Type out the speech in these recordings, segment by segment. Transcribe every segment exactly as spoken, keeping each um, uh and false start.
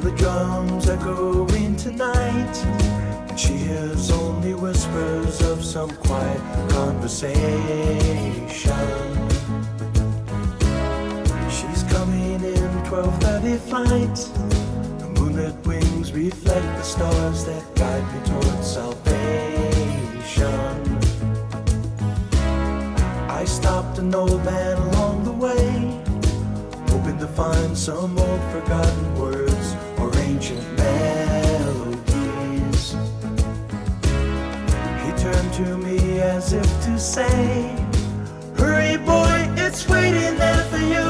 the drums echoing tonight, and she hears only whispers of some quiet conversation. She's coming in twelve thirty flight. The moonlit wings reflect the stars that guide me towards salvation. I stopped an old man along the way, hoping to find some old forgotten words or ancient melodies. He turned to me as if to say, hurry boy, it's waiting there for you.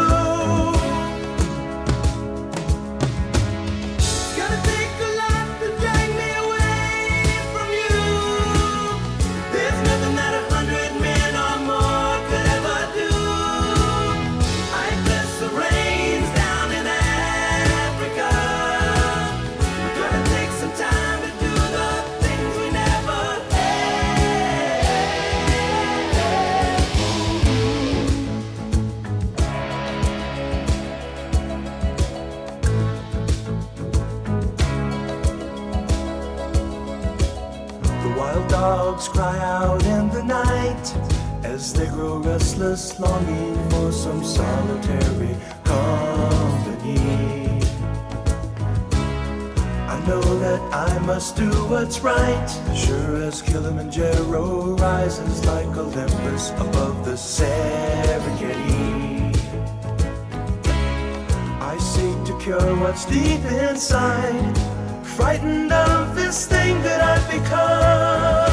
Dogs cry out in the night as they grow restless, longing for some solitary company. I know that I must do what's right, sure as Kilimanjaro rises like Olympus above the Serengeti. I seek to cure what's deep inside, frightened of this thing that I've become.